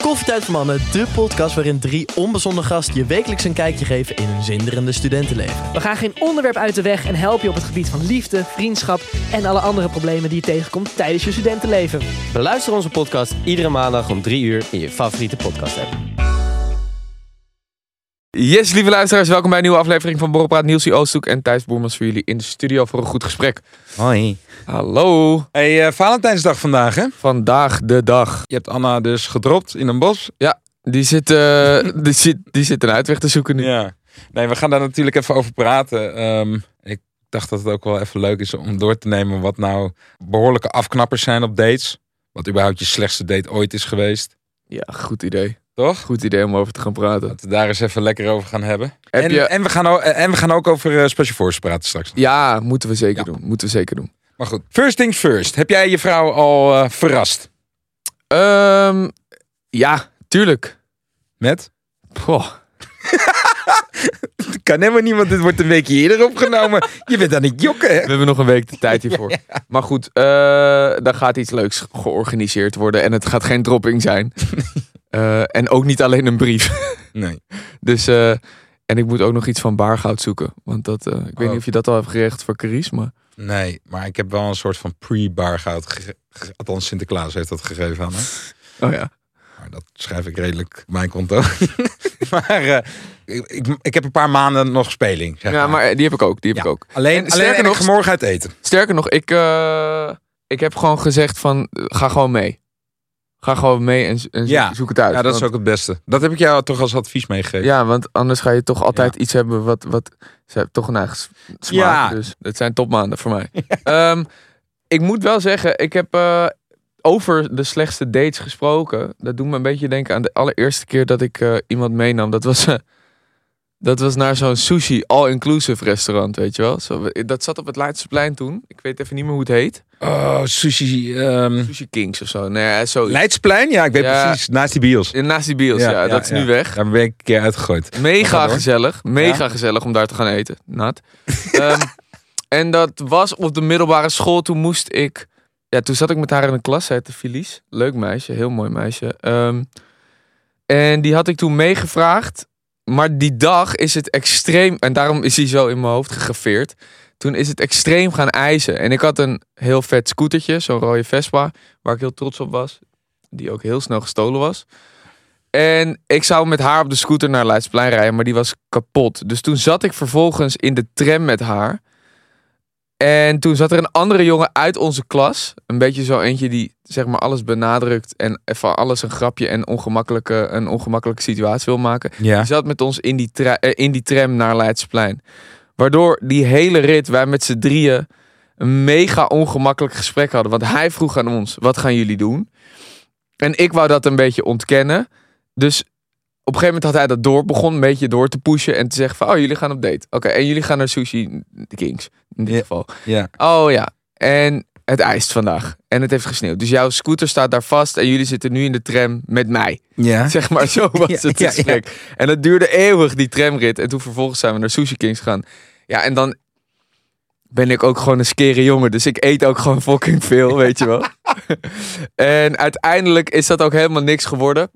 Koffietijd voor Mannen, de podcast waarin 3 onbezonnen gasten je wekelijks een kijkje geven in hun zinderende studentenleven. We gaan geen onderwerp uit de weg en helpen je op het gebied van liefde, vriendschap en alle andere problemen die je tegenkomt tijdens je studentenleven. Beluister onze podcast iedere maandag om 3 uur in je favoriete podcast app. Yes, lieve luisteraars, welkom bij een nieuwe aflevering van Borrelpraat. Nielsie Oosthoek en Thijs Boermans voor jullie in de studio voor een goed gesprek. Hoi. Hallo. Hey, Valentijnsdag vandaag, hè? Vandaag de dag. Je hebt Anna dus gedropt in een bos. Ja, die zit een uitweg te zoeken nu. Ja. Nee, we gaan daar natuurlijk even over praten. Ik dacht dat het ook wel even leuk is om door te nemen wat nou behoorlijke afknappers zijn op dates. Wat überhaupt je slechtste date ooit is geweest. Ja, goed idee. Toch? Goed idee om over te gaan praten. Dat we daar eens even lekker over gaan hebben. Heb je- En we gaan ook over Special Forces praten straks. Ja, moeten we zeker doen. Maar goed, first things first. Heb jij je vrouw al verrast? Ja, tuurlijk. Met? Goh. Kan helemaal niet, want dit wordt een weekje eerder opgenomen. Je bent aan het jokken, hè? We hebben nog een week de tijd hiervoor. Maar goed, dan gaat iets leuks georganiseerd worden en het gaat geen dropping zijn. En ook niet alleen een brief. Nee. Dus, en ik moet ook nog iets van baargoud zoeken. Want dat, ik weet niet of je dat al hebt geregeld voor Carice, maar... Nee, maar ik heb wel een soort van pre-bargoud. Althans, Sinterklaas heeft dat gegeven aan me. Oh ja. Maar dat schrijf ik redelijk op mijn konto. Maar ik heb een paar maanden nog speling. Zeg Ja, maar die heb ik ook. Alleen sterker ik nog, ga morgen uit eten. Sterker nog, ik heb gewoon gezegd van, ga gewoon mee. Ga gewoon mee en zoek het uit. Ja, dat is ook het beste. Dat heb ik jou toch als advies meegegeven. Ja, want anders ga je toch altijd iets hebben wat ze hebben toch een eigen smaak. Ja. Dus dat zijn topmaanden voor mij. Ik moet wel zeggen, ik heb over de slechtste dates gesproken. Dat doet me een beetje denken aan de allereerste keer dat ik iemand meenam. Dat was naar zo'n sushi all-inclusive restaurant, weet je wel. Dat zat op het Leidseplein toen. Ik weet even niet meer hoe het heet. Oh, sushi. Sushi Kings of zo. Nee, zo. Leidseplein? Ja, ik weet precies. Naast die bios. Naast die bios, ja. Dat is nu weg. Daar ben ik een keer uitgegooid. Mega gezellig. Gezellig om daar te gaan eten. Nat. En dat was op de middelbare school. Toen moest ik... Ja, toen zat ik met haar in een klas. Zij heette Felice. Leuk meisje. Heel mooi meisje. En die had ik toen meegevraagd. Maar die dag is het extreem... En daarom is hij zo in mijn hoofd gegraveerd. Toen is het extreem gaan ijzen. En ik had een heel vet scootertje. Zo'n rode Vespa. Waar ik heel trots op was. Die ook heel snel gestolen was. En ik zou met haar op de scooter naar Leidseplein rijden. Maar die was kapot. Dus toen zat ik vervolgens in de tram met haar. En toen zat er een andere jongen uit onze klas. Een beetje zo eentje die zeg maar alles benadrukt. En van alles een grapje en een ongemakkelijke situatie wil maken. Ja. Die zat met ons in die tram naar Leidseplein. Waardoor die hele rit wij met z'n drieën een mega ongemakkelijk gesprek hadden. Want hij vroeg aan ons, wat gaan jullie doen? En ik wou dat een beetje ontkennen. Dus op een gegeven moment had hij begon een beetje door te pushen. En te zeggen van, jullie gaan op date. Oké, en jullie gaan naar Sushi Kings. In dit geval. Ja. Oh ja, en het ijst vandaag. En het heeft gesneeuwd. Dus jouw scooter staat daar vast. En jullie zitten nu in de tram met mij. Ja. Zeg maar, zo was het gesprek. Ja. En dat duurde eeuwig, die tramrit. En toen vervolgens zijn we naar Sushi Kings gegaan. Ja, en dan ben ik ook gewoon een skere jongen. Dus ik eet ook gewoon fucking veel, weet je wel. En uiteindelijk is dat ook helemaal niks geworden.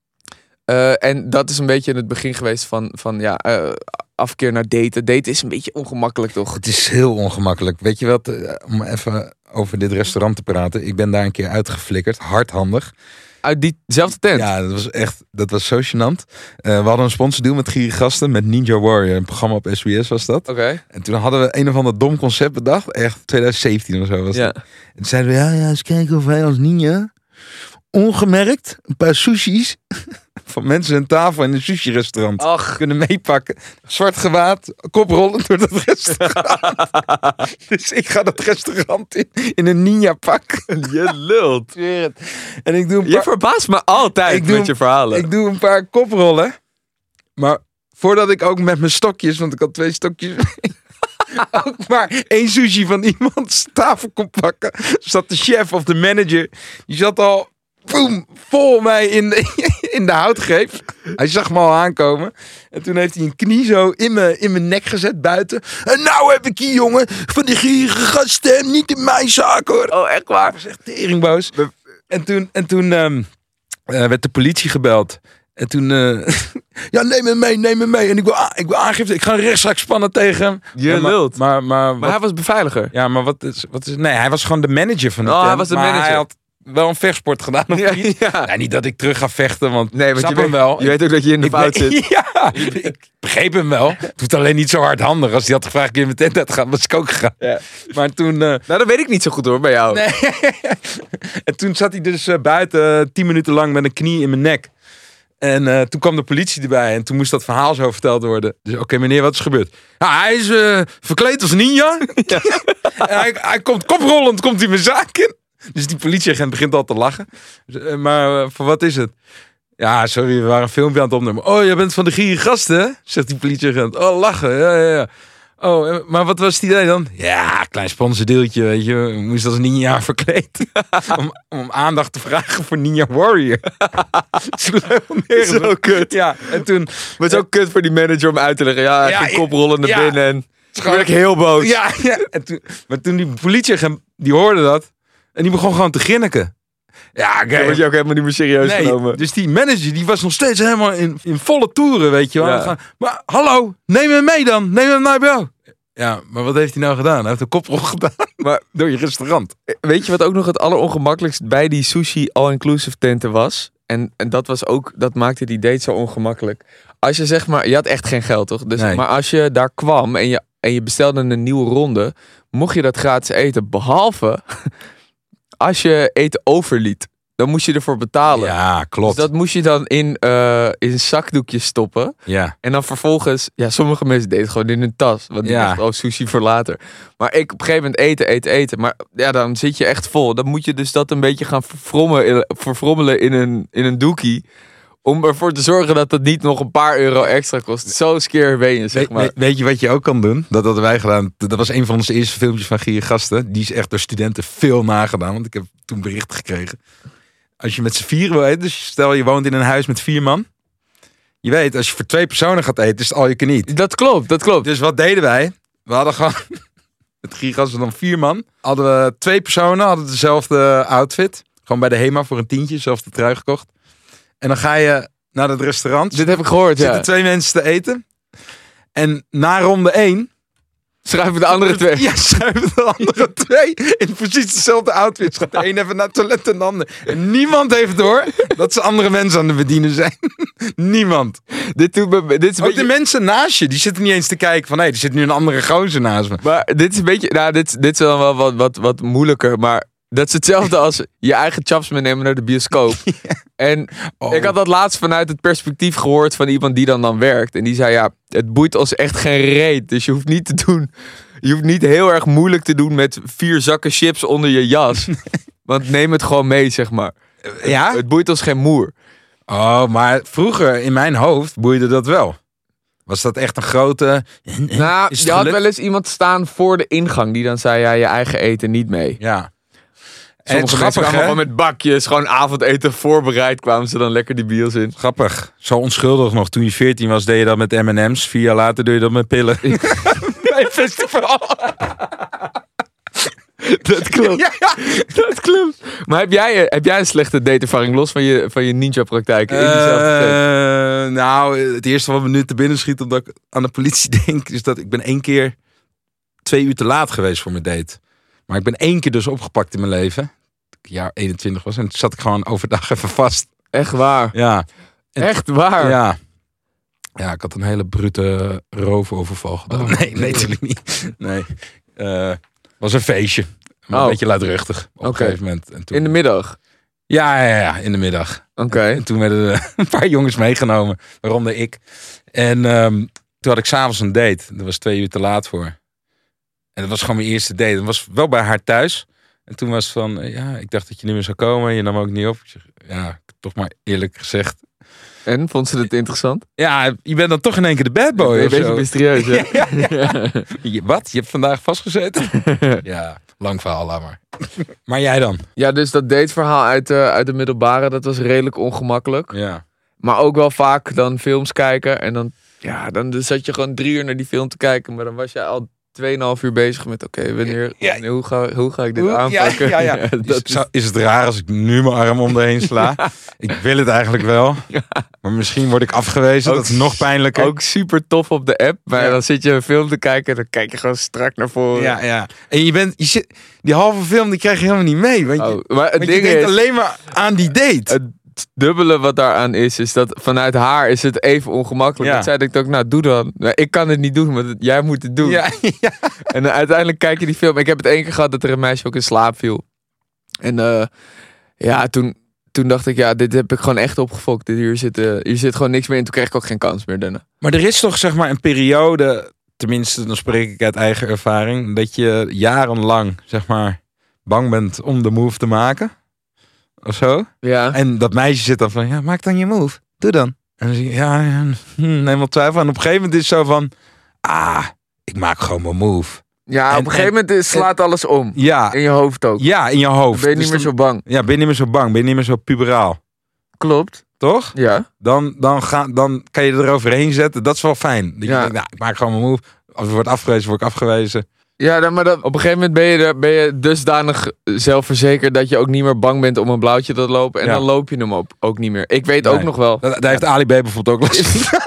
En dat is een beetje in het begin geweest van afkeer naar daten. Daten is een beetje ongemakkelijk, toch? Het is heel ongemakkelijk. Weet je wat, om even over dit restaurant te praten. Ik ben daar een keer uitgeflikkerd, hardhandig. Uit diezelfde tent? Ja, dat was zo gênant. We hadden een sponsordeal met Gierige Gasten, met Ninja Warrior. Een programma op SBS was dat. Oké. En toen hadden we een of ander dom concept bedacht. Echt 2017 of zo was dat. En toen zeiden we, ja, eens kijken of wij als ninja ongemerkt een paar sushis van mensen aan tafel in een sushi-restaurant kunnen meepakken. Zwart gewaad, koprollen door dat restaurant. Dus ik ga dat restaurant in een ninja-pak. Je lult. En ik doe Je verbaast me altijd met je verhalen. Ik doe een paar koprollen. Maar voordat ik ook met mijn stokjes, want ik had 2 stokjes ook maar 1 sushi van iemands tafel kon pakken, zat de chef of de manager, die zat al vol mij in de houtgreep. Hij zag me al aankomen. En toen heeft hij een knie zo in mijn nek gezet buiten. En nou heb ik hier, jongen, van die Gierige Gasten, niet in mijn zaak, hoor. Oh, echt waar? Ik was echt teringboos. En toen werd de politie gebeld. En toen... ja, neem me mee. En ik wil aangifte. Ik ga een rechtszaak spannen tegen hem. Je lult. Maar hij was beveiliger. Ja, maar wat is... Nee, hij was gewoon de manager van de tent. Hij was de manager. Hij had wel een vechtsport gedaan. Of niet? Ja. Ja, niet dat ik terug ga vechten, want Nee, want snap je hem weet, wel. je weet ook dat je in de fout zit. Ja, ik begreep hem wel. Doet alleen niet zo hardhandig. Als hij had gevraagd, kun je met tent uit gaan, was ik ook gegaan. Ja. Maar toen... Nou, dat weet ik niet zo goed hoor, bij jou. Nee. En toen zat hij dus buiten 10 minuten lang met een knie in mijn nek. En toen kwam de politie erbij en toen moest dat verhaal zo verteld worden. Dus oké, meneer, wat is gebeurd? Nou, hij is verkleed als ninja. Ja. En hij komt koprollend, komt hij mijn zaak in. Dus die politieagent begint al te lachen. Dus, maar voor wat is het? Ja, sorry, we waren een filmpje aan het opnemen. Oh, jij bent van de Gierige Gasten, hè? Zegt die politieagent. Oh, lachen, ja. Oh, maar wat was het idee dan? Ja, klein sponsordeeltje, weet je. We moesten als ninja verkleed. om aandacht te vragen voor Ninja Warrior. Zo kut. Ja, en toen... Maar het is ook kut voor die manager om uit te leggen. Ja, hij ging koprollen naar binnen en toen werd ik heel boos. Ja. En toen die politieagent, die hoorde dat. En die begon gewoon te grinniken. Ja, Dan word je ook helemaal niet meer serieus genomen. Dus die manager, die was nog steeds helemaal in volle toeren, weet je wel. Ja. Maar hallo, neem hem mee dan. Neem hem naar jou. Ja, maar wat heeft hij nou gedaan? Hij heeft een koprol gedaan. Maar door je restaurant. Weet je wat ook nog het allerongemakkelijkst bij die sushi all-inclusive tenten was? En dat maakte die date zo ongemakkelijk. Als je zeg maar, je had echt geen geld toch? Dus, Nee. Maar als je daar kwam en je bestelde een nieuwe ronde, mocht je dat gratis eten. Behalve als je eten overliet. Dan moest je ervoor betalen. Ja, klopt. Dus dat moest je dan in zakdoekjes stoppen. Ja. En dan vervolgens... Ja, sommige mensen deden het gewoon in hun tas. Want die dachten, sushi voor later. Maar ik op een gegeven moment eten. Maar ja, dan zit je echt vol. Dan moet je dus dat een beetje gaan verfrommelen in een doekie. Om ervoor te zorgen dat het niet nog een paar euro extra kost. Zo skeer ben je, zeg maar. Weet je wat je ook kan doen? Dat hadden wij gedaan. Dat was een van onze eerste filmpjes van Gierige Gasten. Die is echt door studenten veel nagedaan. Want ik heb toen bericht gekregen. Als je met z'n vieren wil eten. Dus stel je woont in een huis met 4 man. Je weet, als je voor 2 personen gaat eten, is het all you can eat. Dat klopt. Dus wat deden wij? We hadden gewoon... Het Gierige Gasten dan 4 man. Hadden we 2 personen, hadden dezelfde outfit. Gewoon bij de HEMA voor een tientje. Dezelfde trui gekocht. En dan ga je naar het restaurant. Dit heb ik gehoord, ja. Zitten 2 mensen te eten. En na ronde 1... Schrijven de andere 2. Ja, schrijven de andere 2 in precies dezelfde outfits. Gaat de een even naar het toilet en de ander. En niemand heeft door dat ze andere mensen aan het bedienen zijn. Niemand. Dit is een Ook beetje... de mensen naast je, die zitten niet eens te kijken van... hé, er zit nu een andere gozer naast me. Maar dit is een beetje... Nou, dit is dan wel wat moeilijker. Maar dat is hetzelfde als je eigen chaps meenemen naar de bioscoop. Ja. En ik had dat laatst vanuit het perspectief gehoord van iemand die dan werkt. En die zei, ja, het boeit ons echt geen reet. Dus je hoeft niet te doen... Je hoeft niet heel erg moeilijk te doen met 4 zakken chips onder je jas. Want neem het gewoon mee, zeg maar. Ja? Het boeit ons geen moer. Oh, maar vroeger in mijn hoofd boeide dat wel. Was dat echt een grote... Nou, Is het je had gelukt? wel eens iemand staan voor de ingang die dan zei, ja, je eigen eten niet mee. Ja. Sommige En mensen grappig, kwamen hè? gewoon met bakjes, gewoon avondeten voorbereid, kwamen ze dan lekker die bios in. Grappig. Zo onschuldig nog. Toen je 14 was, deed je dat met M&M's. 4 jaar later doe je dat met pillen. Bij een festival. Dat klopt. Ja. Dat klopt. Maar heb jij een slechte dateervaring los van je ninja-praktijken in diezelfde tent? Nou, het eerste wat me nu te binnen schiet omdat ik aan de politie denk, is dat ik ben 1 keer 2 uur te laat geweest voor mijn date. Maar ik ben 1 keer dus opgepakt in mijn leven. Toen ik jaar 21 was. En toen zat ik gewoon overdag even vast. Echt waar? Ja. En Echt waar? Ja. Ja, ik had een hele brute roofoverval gedaan. Oh, nee, natuurlijk niet. Nee. Was een feestje. Maar een beetje luidruchtig. Op een gegeven moment. En toen... In de middag? Ja, in de middag. Oké. En toen werden er een paar jongens meegenomen. Waaronder ik. En toen had ik s'avonds een date. Dat was 2 uur te laat voor. En dat was gewoon mijn eerste date. Dat was wel bij haar thuis. En toen was het van, ja, ik dacht dat je niet meer zou komen. Je nam ook niet op. Ik zeg, ja, toch maar eerlijk gezegd. En, vond ze het interessant? Ja, je bent dan toch in één keer de bad boy. Een of beetje zo. mysterieus, hè? Wat? Je hebt vandaag vastgezeten? Ja, lang verhaal, laat maar. Maar jij dan? Ja, dus dat dateverhaal uit de middelbare, dat was redelijk ongemakkelijk. Ja. Maar ook wel vaak dan films kijken. En dan zat je gewoon 3 uur naar die film te kijken. Maar dan was jij al 2,5 uur bezig met wanneer hoe ga ik dit Ja, aanpakken? ja. Is het raar als ik nu mijn arm om me heen sla? Ik wil het eigenlijk wel. Maar misschien word ik afgewezen. Ook Dat is nog pijnlijker. Ook super tof op de app. Maar dan zit je een film te kijken en dan kijk je gewoon strak naar voren. Ja. En die halve film die krijg je helemaal niet mee. Want maar het je ding denkt is, alleen maar aan die date. het dubbele wat daaraan is dat vanuit haar is het even ongemakkelijk. Ja. Dat zij denkt ook, nou doe dan. Nou, ik kan het niet doen, maar jij moet het doen. Ja. En dan uiteindelijk kijk je die film. Ik heb het 1 keer gehad dat er een meisje ook in slaap viel. En toen dacht ik, dit heb ik gewoon echt opgefokt. Hier zit gewoon niks meer in. Toen kreeg ik ook geen kans meer daarna. Maar er is toch zeg maar een periode, tenminste dan spreek ik uit eigen ervaring, dat je jarenlang zeg maar bang bent om de move te maken. Of zo. Ja. En dat meisje zit dan van, maak dan je move. Doe dan. En dan zie je, neem wat twijfel. En op een gegeven moment is het zo van, ik maak gewoon mijn move. Ja, op een gegeven moment slaat alles om. Ja. In je hoofd ook. Ja, in je hoofd. Dan ben je niet meer zo bang. Ja, ben je niet meer zo bang. Ben je niet meer zo puberaal. Klopt. Toch? Ja. Dan kan je eroverheen zetten. Dat is wel fijn. Dat je denkt, ik maak gewoon mijn move. Als ik word afgewezen, word ik afgewezen. Ja, maar op een gegeven moment ben je dusdanig zelfverzekerd dat je ook niet meer bang bent om een blauwtje te lopen. En dan loop je hem ook niet meer. Ik weet ook nog wel. Daar heeft Ali B bijvoorbeeld ook last van.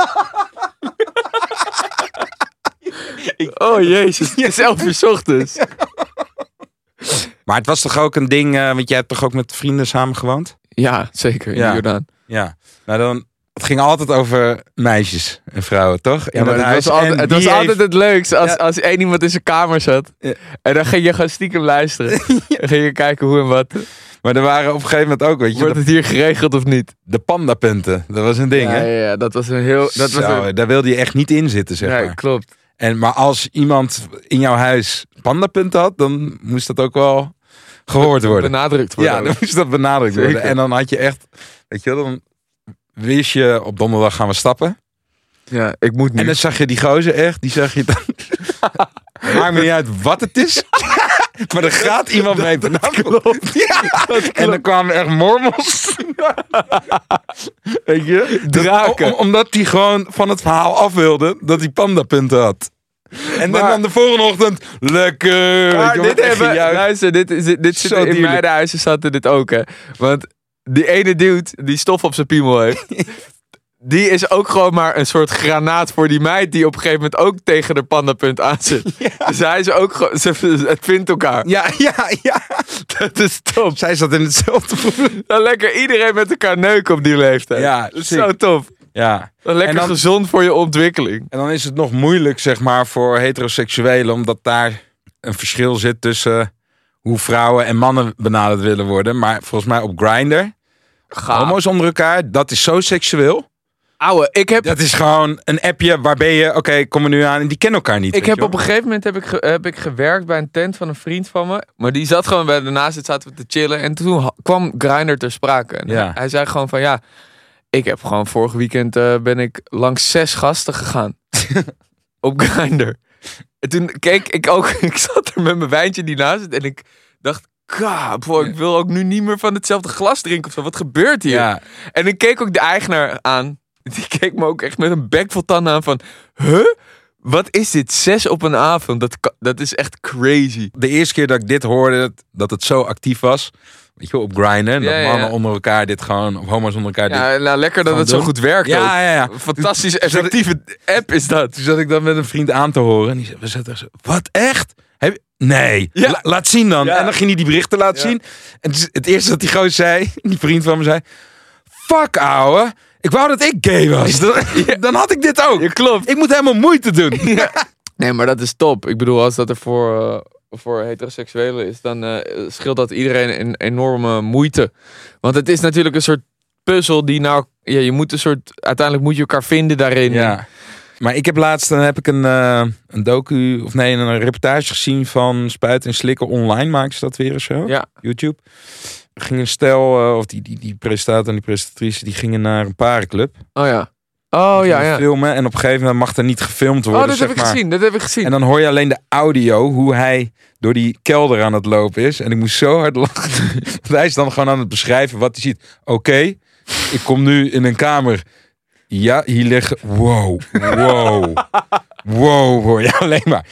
Oh jezus, het is 11 uur 's ochtends. Maar het was toch ook een ding, want jij hebt toch ook met vrienden samen gewoond? Ja, zeker. In de Jordaan. Ja, nou dan, het ging altijd over meisjes en vrouwen, toch? Ja, maar het was altijd het leukste als één iemand in zijn kamer zat. Ja. En dan ging je gewoon stiekem luisteren. Dan ging je kijken hoe en wat. Maar er waren op een gegeven moment ook, weet je... Wordt het hier geregeld of niet? De pandapunten, dat was een ding, hè? Ja, dat was een heel... Daar wilde je echt niet in zitten, zeg maar. Ja, klopt. Maar als iemand in jouw huis pandapunten had, dan moest dat ook wel gehoord worden. Benadrukt worden. Ja, dan moest dat benadrukt worden. Zeker. En dan had je echt, weet je wel, dan wist je op donderdag gaan we stappen. Ja, ik moet nu. En dan zag je die gozer echt, die zag je dan... Maakt me niet uit wat het is. Maar er gaat iemand mee. Dat klopt. Ja, en dan kwamen echt mormels. Weet je? Draken. Omdat hij gewoon van het verhaal af wilde dat hij pandapunten had. En dan de volgende ochtend, lekker. Maar weet je wel, luister, dit zit Zo in dierlijk. meidenhuizen zaten dit ook, hè. Want die ene dude die stof op zijn piemel heeft... Die is ook gewoon maar een soort granaat voor die meid die op een gegeven moment ook tegen de pandapunt aan zit. Ja. Dus hij is ook gewoon, het vindt elkaar. Ja. Dat is top. Zij zat in hetzelfde probleem. Dan lekker iedereen met elkaar neuken op die leeftijd. Ja, dat is sick. zo tof. Ja. Dan lekker En dan- gezond voor je ontwikkeling. En dan is het nog moeilijk, zeg maar, voor heteroseksuelen, omdat daar een verschil zit tussen hoe vrouwen en mannen benaderd willen worden. Maar volgens mij op Grindr, homo's onder elkaar, dat is zo seksueel. Ouwe, Dat is gewoon een appje, waar ben je? Oké, kom er nu aan. En die kennen elkaar niet. Ik weet heb je op een wel. gegeven moment heb ik gewerkt bij een tent van een vriend van me. Maar die zat gewoon daarnaast zaten we te chillen. En toen kwam Grindr ter sprake. En Ja. hij zei gewoon van ik heb gewoon vorig weekend ben ik langs 6 gasten gegaan. Op Grindr. En toen keek ik ook, ik zat er met mijn wijntje die naast zit. En ik dacht, ik wil ook nu niet meer van hetzelfde glas drinken of zo. Wat gebeurt hier? Ja. En ik keek ook de eigenaar aan. Die keek me ook echt met een bek vol tanden aan van... Wat is dit? 6 op een avond? Dat is echt crazy. De eerste keer dat ik dit hoorde, dat het zo actief was. Weet je wel, op Grindr. Dat mannen onder elkaar dit gewoon, of homo's onder elkaar dit. Ja, nou lekker dat het zo doen. goed werkt ook. Ja. Een fantastisch effectieve app is dat. Toen zat ik dan met een vriend aan te horen. En die zei, we zaten zo, wat echt? Nee, Ja. laat zien dan. Ja. En dan ging hij die berichten laten zien. En het eerste dat die gozer zei, die vriend van me zei... Fuck, ouwe. Ik wou dat ik gay was. Dan had ik dit ook. Ja, klopt. Ik moet helemaal moeite doen. Nee, maar dat is top. Ik bedoel, als dat er voor heteroseksuelen is, dan scheelt dat iedereen een enorme moeite. Want het is natuurlijk een soort puzzel die je moet uiteindelijk moet je elkaar vinden daarin. Ja. Maar ik heb laatst, dan heb ik een een reportage gezien van Spuiten en Slikken online. Maken ze dat weer of zo? Ja. YouTube. Er ging een stel, of die presentator en die presentatrice, die gingen naar een parenclub. Oh ja. Oh ja. Filmen en op een gegeven moment mag er niet gefilmd worden. Oh, dat heb ik gezien. En dan hoor je alleen de audio, hoe hij door die kelder aan het lopen is. En ik moest zo hard lachen. Want hij is dan gewoon aan het beschrijven wat hij ziet. Oké, ik kom nu in een kamer. Ja, hier liggen... Wow, hoor je alleen maar.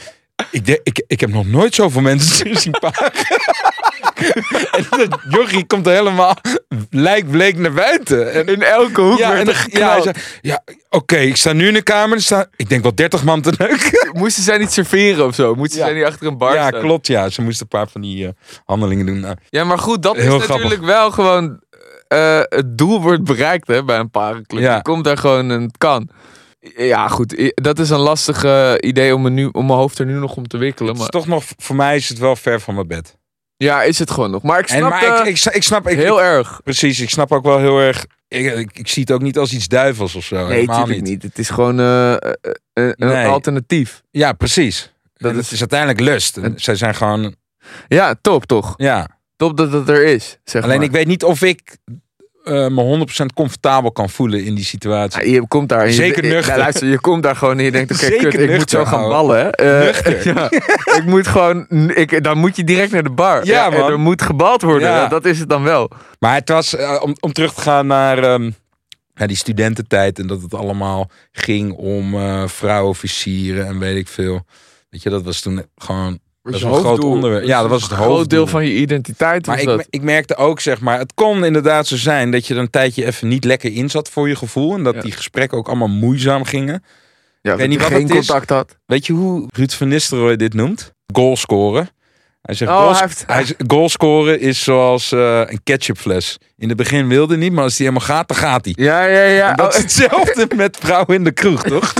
Ik heb nog nooit zoveel mensen zien pagen. En dat jochie komt er helemaal lijkbleek naar buiten. En, In elke hoek werd er geknald. hij zei, oké, ik sta nu in de kamer. Er staan, ik denk wel 30 man te neuken. Moesten zij niet serveren of zo? Moesten zij niet achter een bar Ja, staan? klopt. Ja, ze moesten een paar van die handelingen doen. Nou, Ja, maar goed, dat is Heel natuurlijk grappig. wel gewoon... het doel wordt bereikt hè, bij een parenclub. Ja. Je komt daar gewoon en het kan. Ja, goed. Dat is een lastig idee om mijn hoofd er nu nog om te wikkelen. het is Maar toch nog, voor mij is het wel ver van mijn bed. ja, is het gewoon nog. Maar ik snap Maar ik snap... heel erg. Precies, ik snap ook wel heel erg... Ik zie het ook niet als iets duivels of zo. Nee, helemaal natuurlijk niet. Het is gewoon een Nee. alternatief. Ja, precies. Dat Het is uiteindelijk lust. En zij zijn gewoon... Ja, top toch? Ja. Top dat het er is. Zeg Alleen maar. ik weet niet of ik me 100% comfortabel kan voelen in die situatie. Ja, je komt daar en Zeker nuchter. luister, je komt daar gewoon en je denkt, oké, Zeker kut, ik moet nuchter, zo gaan ouwe. ballen. Hè. Nuchter. Ja, ik moet gewoon, dan moet je direct naar de bar. Ja, en man. er moet gebald worden. Ja. Ja, dat is het dan wel. Maar het was, om terug te gaan naar die studententijd... en dat het allemaal ging om vrouwenofficieren en weet ik veel. Weet je, dat was toen gewoon... Dat is een groot onderwerp. Ja, dat was het Een groot hoofddoel. deel van je identiteit. Maar Was dat. ik merkte ook, zeg maar, het kon inderdaad zo zijn dat je er een tijdje even niet lekker in zat voor je gevoel. En dat Ja. die gesprekken ook allemaal moeizaam gingen. Ja, weet niet dat je wat geen het is. contact had. Weet je hoe Ruud van Nistelrooy dit noemt? Goalscoren. Hij zegt, Oh, hij heeft- goalscoren is zoals een ketchupfles. In het begin wilde hij niet, maar als hij helemaal gaat, dan gaat hij. Ja. En dat is hetzelfde met vrouwen in de kroeg, toch?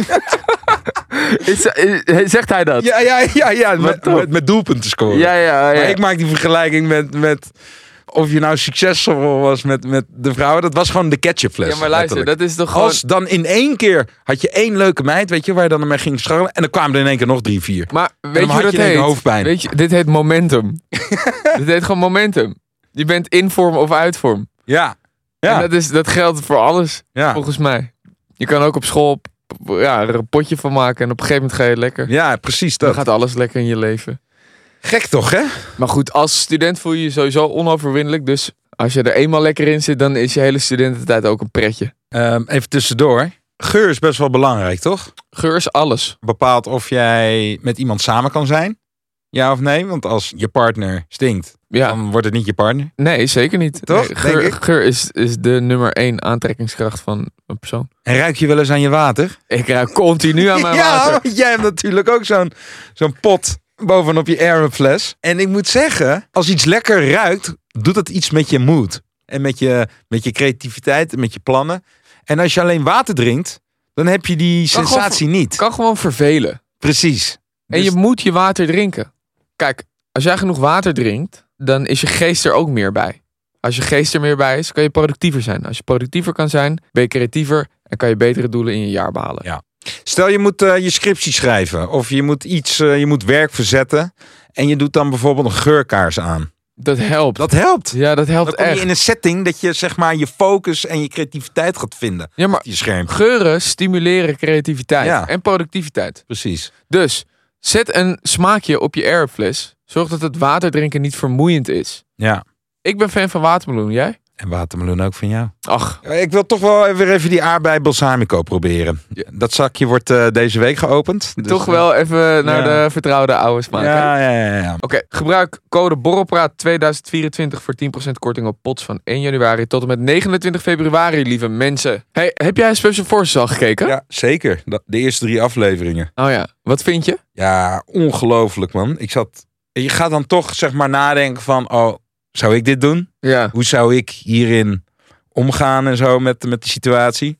Zegt hij dat? Ja, top. met doelpunten scoren. Ja. Maar ik maak die vergelijking met of je nou succesvol was met de vrouwen. Dat was gewoon de ketchupfles. Ja, maar luister, letterlijk. dat is toch gewoon... Als dan in één keer had je één leuke meid, weet je, waar je dan mee ging scharrelen. En dan kwamen er in één keer nog 3, 4. Maar dan weet je had hoe dat je in één heet? keer hoofdpijn. Weet je, dit heet momentum. Dit heet gewoon momentum. Je bent in vorm of uit vorm. Ja. En dat geldt voor alles, Ja. volgens mij. Je kan ook op school er een potje van maken en op een gegeven moment ga je lekker. Ja, precies Dan dat. gaat alles lekker in je leven. Gek toch, hè? Maar goed, als student voel je je sowieso onoverwinnelijk. Dus als je er eenmaal lekker in zit, dan is je hele studententijd ook een pretje. Even tussendoor. Geur is best wel belangrijk, toch? Geur is alles. Bepaalt of jij met iemand samen kan zijn. Ja of nee? Want als je partner stinkt, Ja, dan wordt het niet je partner. nee, zeker niet. Toch? Nee, Denk ik. geur is de nummer 1 aantrekkingskracht van een persoon. En ruik je wel eens aan je water? Ik ruik continu aan mijn ja, water. want jij hebt natuurlijk ook zo'n pot bovenop je airfles. En ik moet zeggen, als iets lekker ruikt, doet dat iets met je mood. En met je creativiteit en met je plannen. En als je alleen water drinkt, dan heb je die Kan sensatie niet. Kan gewoon vervelen. Precies. En Dus- je moet je water drinken. Kijk, als jij genoeg water drinkt, dan is je geest er ook meer bij. Als je geest er meer bij is, kan je productiever zijn. Als je productiever kan zijn, ben je creatiever en kan je betere doelen in je jaar behalen. Ja. Stel je moet je scriptie schrijven of je moet je moet werk verzetten en je doet dan bijvoorbeeld een geurkaars aan. Dat helpt. Dat helpt. Ja, dat helpt Dan kom je echt. in een setting dat je zeg maar je focus en je creativiteit gaat vinden. Ja, maar Je scherm. geuren stimuleren creativiteit Ja. en productiviteit. Precies. Dus zet een smaakje op je airfles. Zorg dat het water drinken niet vermoeiend is. Ja. Ik ben fan van watermeloen, jij? En watermeloen ook van jou. Ach, Ik wil toch wel weer even die aardbei balsamico proberen. Ja. Dat zakje wordt deze week geopend. Dus, toch wel even naar ja. de vertrouwde oude smaak. hè? Ja. Oké, gebruik code BORRELPRAAT 2024 voor 10% korting op pots van 1 januari tot en met 29 februari, lieve mensen. Hey, heb jij Special Forces al gekeken? Ja, zeker. De eerste 3 afleveringen. Oh ja, wat vind je? Ja, ongelooflijk man. Je gaat dan toch zeg maar nadenken van, oh, zou ik dit doen? Ja. Hoe zou ik hierin omgaan en zo met de situatie?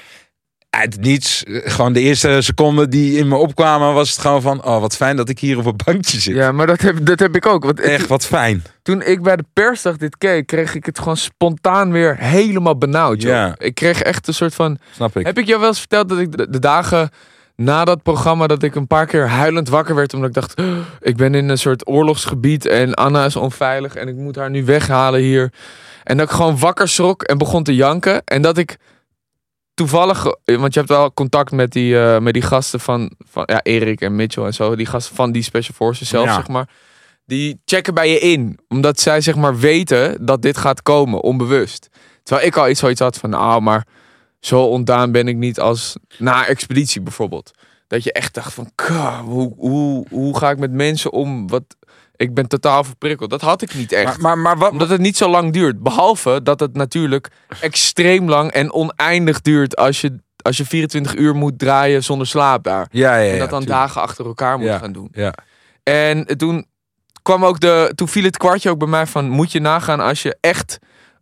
Uit niets, gewoon de eerste seconden die in me opkwamen was het gewoon van, oh wat fijn dat ik hier op een bankje zit. Ja, maar dat heb ik ook. Want Echt wat fijn. toen ik bij de persdag dit keek, kreeg ik het gewoon spontaan weer helemaal benauwd. Joh. Ja. Ik kreeg echt een soort van... Snap ik. Heb ik jou wel eens verteld dat ik de dagen na dat programma, dat ik een paar keer huilend wakker werd, omdat ik dacht, ik ben in een soort oorlogsgebied en Anna is onveilig en ik moet haar nu weghalen hier. En dat ik gewoon wakker schrok en begon te janken. En dat ik toevallig, want je hebt wel contact met die gasten van ja, Erik en Mitchell en zo, die gasten van die Special Forces zelf, Ja. zeg maar. Die checken bij je in, omdat zij zeg maar weten dat dit gaat komen, onbewust. Terwijl ik al zoiets had van, nou, maar zo ontdaan ben ik niet als na expeditie bijvoorbeeld. Dat je echt dacht van, hoe ga ik met mensen om? Ik ben totaal verprikkeld. Dat had ik niet echt. Maar wat... Omdat het niet zo lang duurt. Behalve dat het natuurlijk extreem lang en oneindig duurt als je 24 uur moet draaien zonder slaap daar. Ja, en dat dan tuurlijk. dagen achter elkaar moet gaan doen. Ja. En toen viel het kwartje ook bij mij van, moet je nagaan als je echt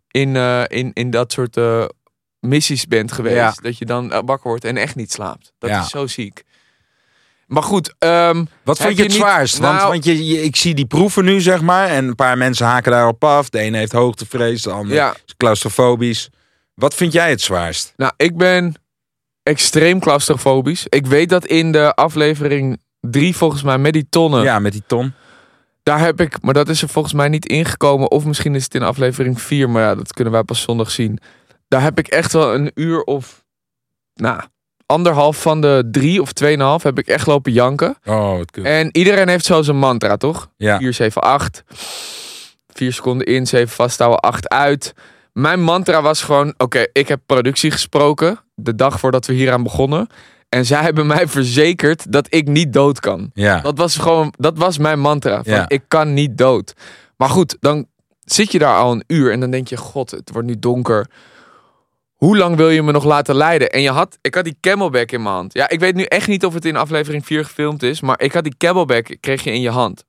in dat soort missies bent geweest. Ja. Dat je dan wakker wordt en echt niet slaapt. Dat Ja. is zo ziek. Maar goed. Wat vind je het zwaarst? Want ik zie die proeven nu, zeg maar. En een paar mensen haken daarop af. De ene heeft hoogtevrees, de andere is claustrofobisch. Wat vind jij het zwaarst? Nou, ik ben extreem claustrofobisch. Ik weet dat in de aflevering 3 volgens mij met die tonnen. Ja, met die ton. Daar heb ik, maar dat is er volgens mij niet ingekomen. Of misschien is het in aflevering 4. Maar ja, dat kunnen wij pas zondag zien. Daar heb ik echt wel een uur of... anderhalf van de 3 of 2,5 heb ik echt lopen janken. Oh, wat kut. En iedereen heeft zo zijn mantra, toch? Ja. 4, 7, 8. 4 seconden in, 7 vasthouden, 8 uit. Mijn mantra was gewoon, oké, ik heb productie gesproken. De dag voordat we hieraan begonnen. En zij hebben mij verzekerd dat ik niet dood kan. Ja. Dat was mijn mantra. Van, Ja. Ik kan niet dood. Maar goed, dan zit je daar al een uur. En dan denk je, god, het wordt nu donker. Hoe lang wil je me nog laten leiden? En ik had die camelback in mijn hand. Ja, ik weet nu echt niet of het in aflevering 4 gefilmd is. Maar ik had die camelback, kreeg je in je hand.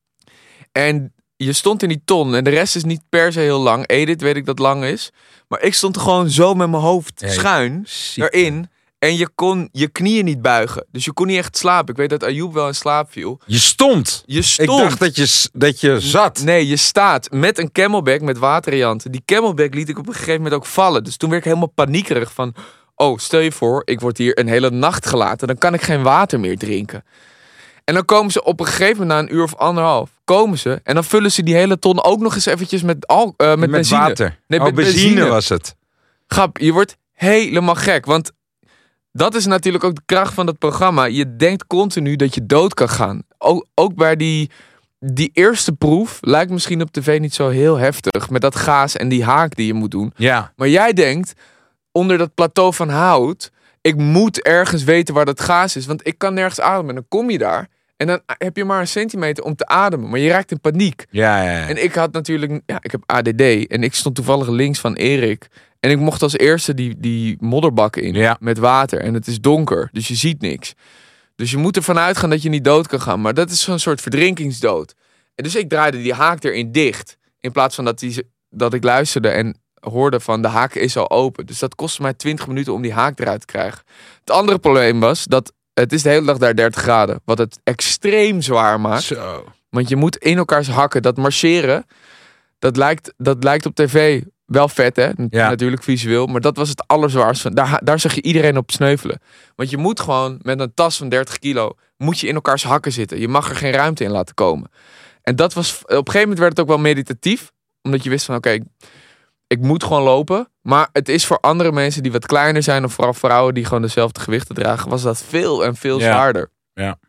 En je stond in die ton. En de rest is niet per se heel lang. Edith weet ik dat lang is. Maar ik stond er gewoon zo met mijn hoofd schuin erin. En je kon je knieën niet buigen. Dus je kon niet echt slapen. Ik weet dat Ayoub wel in slaap viel. Je stond. Je stond. Ik dacht dat je zat. Nee, je staat met een camelback met waterrianten. Die camelback liet ik op een gegeven moment ook vallen. Dus toen werd ik helemaal paniekerig van... Oh, stel je voor, ik word hier een hele nacht gelaten. Dan kan ik geen water meer drinken. En dan komen ze op een gegeven moment na een uur of anderhalf. Komen ze en dan vullen ze die hele ton ook nog eens eventjes met benzine. Water. Nee, met benzine was het. Grap, je wordt helemaal gek. Want dat is natuurlijk ook de kracht van dat programma. Je denkt continu dat je dood kan gaan. Ook bij die eerste proef lijkt misschien op tv niet zo heel heftig. Met dat gaas en die haak die je moet doen. Ja. Maar jij denkt, onder dat plateau van hout... Ik moet ergens weten waar dat gaas is. Want ik kan nergens ademen. En dan kom je daar. En dan heb je maar een centimeter om te ademen. Maar je raakt in paniek. Ja. En ik had natuurlijk... Ja, ik heb ADD. En ik stond toevallig links van Erik. En ik mocht als eerste die modderbakken in. Ja. Met water. En het is donker. Dus je ziet niks. Dus je moet ervan uitgaan dat je niet dood kan gaan. Maar dat is zo'n soort verdrinkingsdood. En dus ik draaide die haak erin dicht. In plaats van dat ik luisterde en hoorde van de haak is al open. Dus dat kostte mij 20 minuten om die haak eruit te krijgen. Het andere probleem was dat het is de hele dag daar 30 graden. Wat het extreem zwaar maakt. Zo. Want je moet in elkaars hakken. Dat marcheren, dat lijkt op tv wel vet, hè? Ja. Natuurlijk visueel. Maar dat was het allerzwaarste. Daar zag je iedereen op sneuvelen. Want je moet gewoon met een tas van 30 kilo... moet je in elkaars hakken zitten. Je mag er geen ruimte in laten komen. En dat was... Op een gegeven moment werd het ook wel meditatief. Omdat je wist van, oké, ik moet gewoon lopen. Maar het is voor andere mensen die wat kleiner zijn... of vooral vrouwen die gewoon dezelfde gewichten dragen... was dat veel en veel zwaarder. Ja.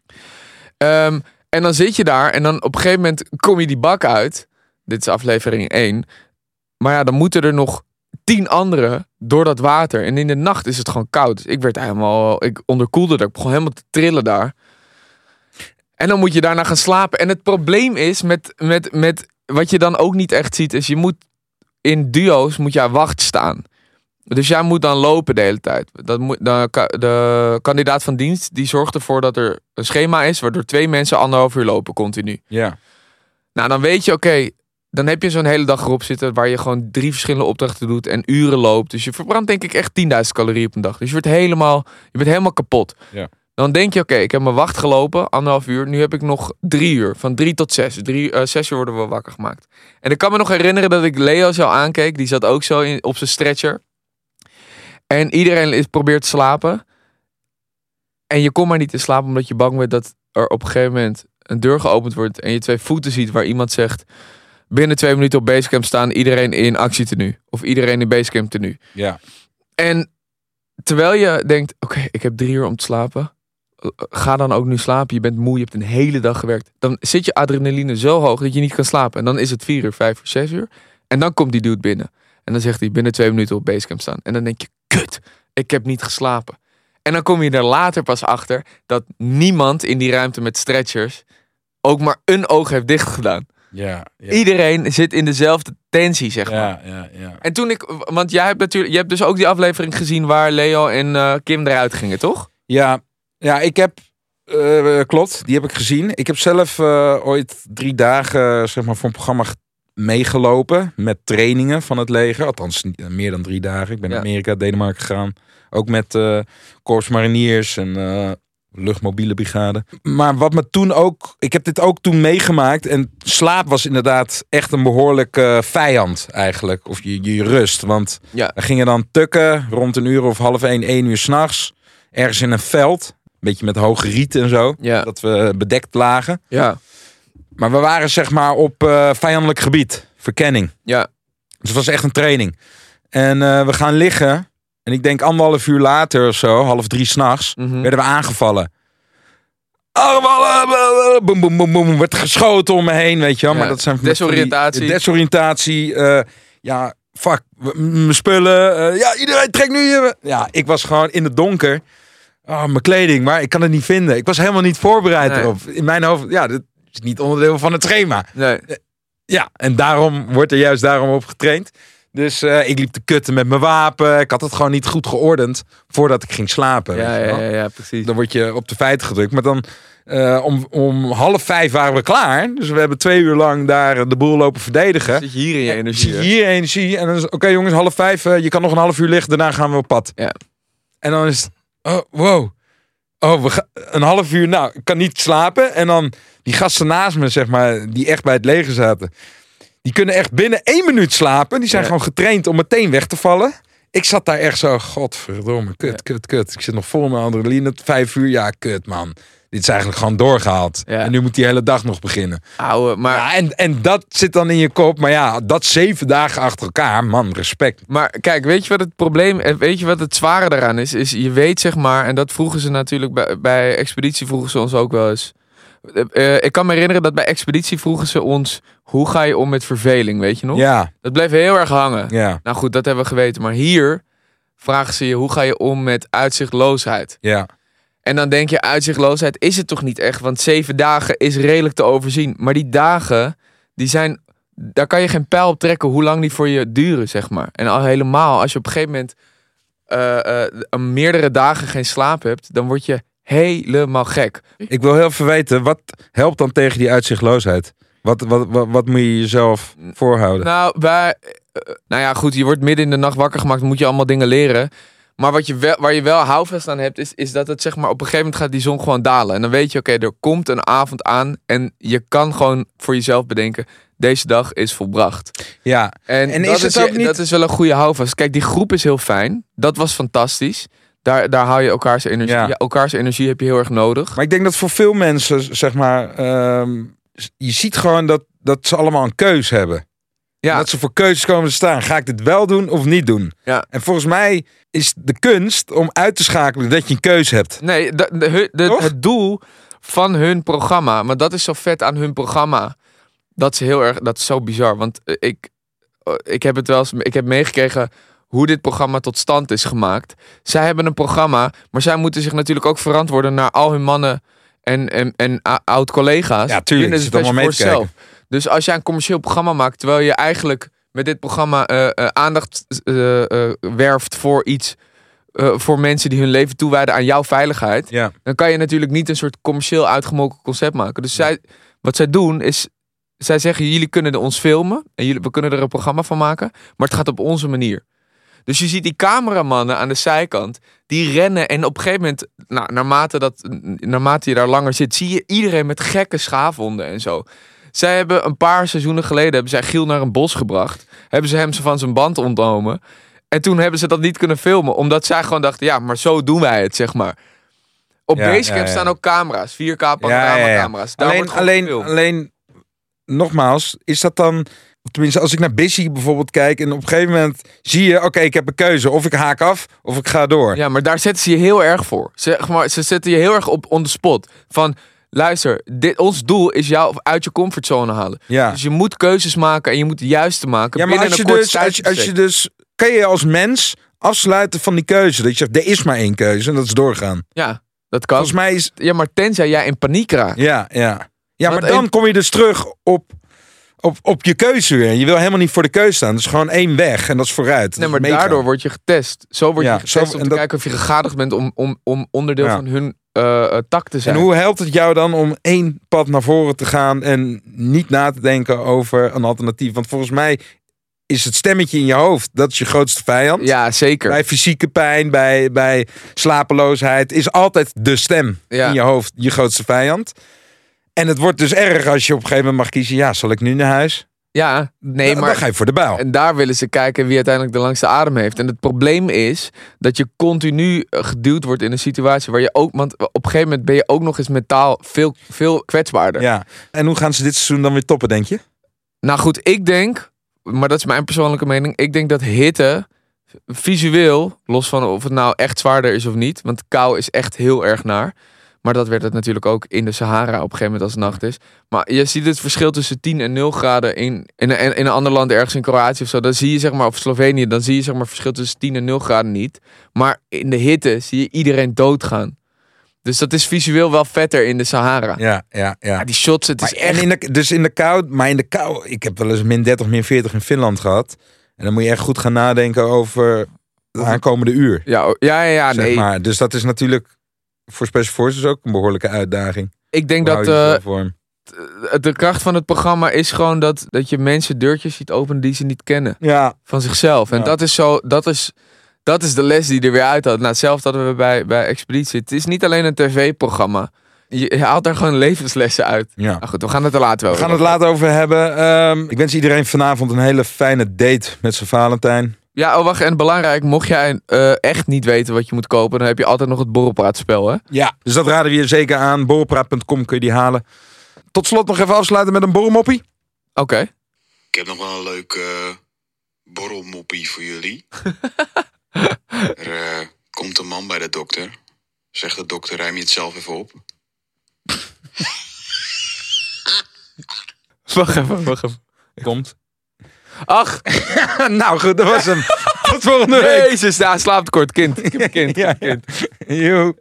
En dan zit je daar en dan op een gegeven moment kom je die bak uit. Dit is aflevering 1. Maar ja, dan moeten er nog 10 anderen door dat water. En in de nacht is het gewoon koud. Dus ik onderkoelde er. Ik begon helemaal te trillen daar. En dan moet je daarna gaan slapen. En het probleem is met wat je dan ook niet echt ziet... is je moet in duo's moet je aan wacht staan. Dus jij moet dan lopen de hele tijd. De kandidaat van dienst die zorgt ervoor dat er een schema is... waardoor 2 mensen 1,5 uur lopen continu. Ja. Nou, dan weet je, oké, dan heb je zo'n hele dag erop zitten... waar je gewoon 3 verschillende opdrachten doet en uren loopt. Dus je verbrandt denk ik echt 10.000 calorieën op een dag. Dus je bent helemaal kapot. Ja. Dan denk je, oké, ik heb mijn wacht gelopen, 1,5 uur. Nu heb ik nog 3 uur, van 3 tot 6. 6 uur worden we wakker gemaakt. En ik kan me nog herinneren dat ik Leo zo aankeek. Die zat ook zo op zijn stretcher. En iedereen probeert te slapen. En je komt maar niet te slapen omdat je bang bent dat er op een gegeven moment een deur geopend wordt en je 2 voeten ziet waar iemand zegt: binnen 2 minuten op Basecamp staan, iedereen in actietenu. Of iedereen in Basecamp tenue. Ja. En terwijl je denkt, oké, ik heb 3 uur om te slapen. Ga dan ook nu slapen. Je bent moe, je hebt een hele dag gewerkt. Dan zit je adrenaline zo hoog dat je niet kan slapen. En dan is het 4 uur, 5 uur, 6 uur. En dan komt die dude binnen. En dan zegt hij binnen 2 minuten op Basecamp staan. En dan denk je, kut, ik heb niet geslapen. En dan kom je er later pas achter dat niemand in die ruimte met stretchers ook maar een oog heeft dichtgedaan. Ja. Iedereen zit in dezelfde tensie, zeg maar. Ja. En toen want jij hebt natuurlijk, je hebt dus ook die aflevering gezien waar Leo en Kim eruit gingen, toch? Ja, ik heb, klopt, die heb ik gezien. Ik heb zelf ooit 3 dagen, zeg maar, voor een programma meegelopen met trainingen van het leger. Althans, meer dan 3 dagen. Ik ben naar Amerika, Denemarken gegaan. Ook met Korps Mariniers en luchtmobiele brigade. Maar wat me toen ook... Ik heb dit ook toen meegemaakt. En slaap was inderdaad echt een behoorlijke vijand eigenlijk. Of je rust. Want we gingen dan tukken rond 1 uur of 12:30, 1 uur 's nachts. Ergens in een veld. Een beetje met hoge rieten en zo. Ja. Dat we bedekt lagen. Ja. Maar we waren zeg maar op vijandelijk gebied. Verkenning. Ja. Dus het was echt een training. En we gaan liggen. En ik denk 1,5 uur later of zo, 2:30 s'nachts, werden we aangevallen. Boem, boem, boem, boem. Werd geschoten om me heen, weet je wel. Ja. Maar dat zijn Desoriëntatie. Desoriëntatie. Fuck. Mijn spullen. Iedereen trekt nu je... Ja, ik was gewoon in het donker. Mijn kleding, maar ik kan het niet vinden. Ik was helemaal niet voorbereid erop. In mijn hoofd, dit is niet onderdeel van het schema. Nee. Ja, en daarom wordt er juist daarom op getraind. Dus ik liep te kutten met mijn wapen. Ik had het gewoon niet goed geordend voordat ik ging slapen. Ja, precies. Dan word je op de feiten gedrukt. Maar dan om 4:30 waren we klaar. Dus we hebben 2 uur lang daar de boel lopen verdedigen. Zit je hier in je energie? Hier in energie. En dan is oké, jongens, 4:30. Je kan nog een 1,5 uur liggen. Daarna gaan we op pad. Ja. En dan is het... Oh, wow. We gaan een 1,5 uur. Nou, ik kan niet slapen. En dan die gasten naast me, zeg maar, die echt bij het leger zaten. Die kunnen echt binnen 1 minuut slapen. Die zijn gewoon getraind om meteen weg te vallen. Ik zat daar echt zo, godverdomme, kut. Ik zit nog vol met adrenaline. 5 uur, ja, kut, man. Dit is eigenlijk gewoon doorgehaald. Ja. En nu moet die hele dag nog beginnen. Maar... Ja, en dat zit dan in je kop. Maar ja, dat 7 dagen achter elkaar, man, respect. Maar kijk, weet je wat het probleem... Weet je wat het zware daaraan is? Is je weet, zeg maar... En dat vroegen ze natuurlijk bij Expeditie vroegen ze ons ook wel eens... ik kan me herinneren dat bij Expeditie vroegen ze ons... Hoe ga je om met verveling, weet je nog? Ja. Dat bleef heel erg hangen. Ja. Nou goed, dat hebben we geweten. Maar hier vragen ze je... Hoe ga je om met uitzichtloosheid? Ja. En dan denk je, uitzichtloosheid is het toch niet echt? Want 7 dagen is redelijk te overzien. Maar die dagen, die zijn... Daar kan je geen pijl op trekken hoe lang die voor je duren, zeg maar. En al helemaal, als je op een gegeven moment... meerdere dagen geen slaap hebt... Dan word je helemaal gek. Ik wil heel even weten, wat helpt dan tegen die uitzichtloosheid? Wat moet je jezelf voorhouden? Nou ja, goed, je wordt midden in de nacht wakker gemaakt, dan moet je allemaal dingen leren. Maar waar je wel houvast aan hebt, is dat het, zeg maar, op een gegeven moment gaat die zon gewoon dalen. En dan weet je, oké, er komt een avond aan en je kan gewoon voor jezelf bedenken, deze dag is volbracht. Ja. En is het ook niet... dat is wel een goede houvast. Kijk, die groep is heel fijn. Dat was fantastisch. Daar hou je elkaars energie. Ja, elkaars energie heb je heel erg nodig. Maar ik denk dat voor veel mensen, zeg maar, je ziet gewoon dat ze allemaal een keus hebben. Ja. Dat ze voor keuzes komen te staan. Ga ik dit wel doen of niet doen? Ja. En volgens mij is de kunst om uit te schakelen dat je een keus hebt. Nee, het doel van hun programma, maar dat is zo vet aan hun programma. Dat is zo bizar. Want ik heb meegekregen hoe dit programma tot stand is gemaakt. Zij hebben een programma, maar zij moeten zich natuurlijk ook verantwoorden naar al hun mannen en oud-collega's. Ja, tuurlijk. Ze zit allemaal mee te kijken. Dus als jij een commercieel programma maakt, terwijl je eigenlijk met dit programma aandacht werft voor iets, voor mensen die hun leven toewijden aan jouw veiligheid, dan kan je natuurlijk niet een soort commercieel uitgemolken concept maken. Dus wat zij doen is, zij zeggen, jullie kunnen ons filmen en we kunnen er een programma van maken, maar het gaat op onze manier. Dus je ziet die cameramannen aan de zijkant, die rennen en op een gegeven moment, naarmate je daar langer zit, zie je iedereen met gekke schaafwonden en zo. Zij hebben een paar seizoenen geleden, Giel naar een bos gebracht. Hebben ze hem van zijn band ontnomen. En toen hebben ze dat niet kunnen filmen, omdat zij gewoon dachten, ja, maar zo doen wij het, zeg maar. Op Basecamp staan ook camera's, 4K panorama-camera's. Alleen, nogmaals, is dat dan... Tenminste, als ik naar Busy bijvoorbeeld kijk en op een gegeven moment zie je, oké, ik heb een keuze. Of ik haak af, of ik ga door. Ja, maar daar zetten ze je heel erg voor. Ze zetten je heel erg op on the spot. Van, luister, ons doel is jou uit je comfortzone halen. Ja. Dus je moet keuzes maken en je moet de juiste maken. Ja, maar als je dus kan je als mens afsluiten van die keuze. Dat je zegt, er is maar 1 keuze en dat is doorgaan. Ja, dat kan. Volgens mij is... Ja, maar tenzij jij in paniek raakt. Ja, Want maar dan kom je dus terug op je keuze weer. Je wil helemaal niet voor de keuze staan. Dus gewoon 1 weg en dat is vooruit. Nee, maar daardoor word je getest. Zo word je getest om te kijken of je gegadigd bent om onderdeel van hun tak te zijn. En hoe helpt het jou dan om 1 pad naar voren te gaan en niet na te denken over een alternatief? Want volgens mij is het stemmetje in je hoofd, dat is je grootste vijand. Ja, zeker. Bij fysieke pijn, bij slapeloosheid, is altijd de stem in je hoofd je grootste vijand. En het wordt dus erg als je op een gegeven moment mag kiezen, ja, zal ik nu naar huis? Ja, nee, maar... Dan ga je voor de bijl. En daar willen ze kijken wie uiteindelijk de langste adem heeft. En het probleem is dat je continu geduwd wordt in een situatie waar je ook... Want op een gegeven moment ben je ook nog eens mentaal veel kwetsbaarder. Ja. En hoe gaan ze dit seizoen dan weer toppen, denk je? Nou goed, ik denk... Maar dat is mijn persoonlijke mening. Ik denk dat hitte visueel, los van of het nou echt zwaarder is of niet. Want kou is echt heel erg naar. Maar dat werd het natuurlijk ook in de Sahara op een gegeven moment als het nacht is. Maar je ziet het verschil tussen 10 en 0 graden in een ander land, ergens in Kroatië of zo. Dan zie je zeg maar, of Slovenië, dan zie je zeg maar verschil tussen 10 en 0 graden niet. Maar in de hitte zie je iedereen doodgaan. Dus dat is visueel wel vetter in de Sahara. Ja. Die shots, het is echt... Dus in de kou, ik heb wel eens min 30, min 40 in Finland gehad. En dan moet je echt goed gaan nadenken over de aankomende uur. Ja, nee. Maar. Dus dat is natuurlijk voor Special Forces ook een behoorlijke uitdaging. Ik denk dat de kracht van het programma is gewoon dat je mensen deurtjes ziet openen die ze niet kennen. Ja. Van zichzelf. En dat is de les die er weer uit had. Nou, hetzelfde hadden we bij Expeditie. Het is niet alleen een tv-programma. Je haalt daar gewoon levenslessen uit. Ja. Nou goed, we gaan het er later over. We gaan het later over hebben. Ik wens iedereen vanavond een hele fijne date met zijn Valentijn. Ja, wacht. En belangrijk, mocht jij echt niet weten wat je moet kopen, dan heb je altijd nog het borrelpraatspel, hè? Ja, dus dat raden we je zeker aan. Borrelpraat.com kun je die halen. Tot slot nog even afsluiten met een borrelmoppie. Oké. Ik heb nog wel een leuk borrelmoppie voor jullie. Er komt een man bij de dokter. Zegt de dokter, ruim je het zelf even op. Wacht even. Komt. Ach. Nou goed, dat was hem. Tot volgende week. Jezus, daar slaapt kort. Kind. Ik heb een kind. Joe.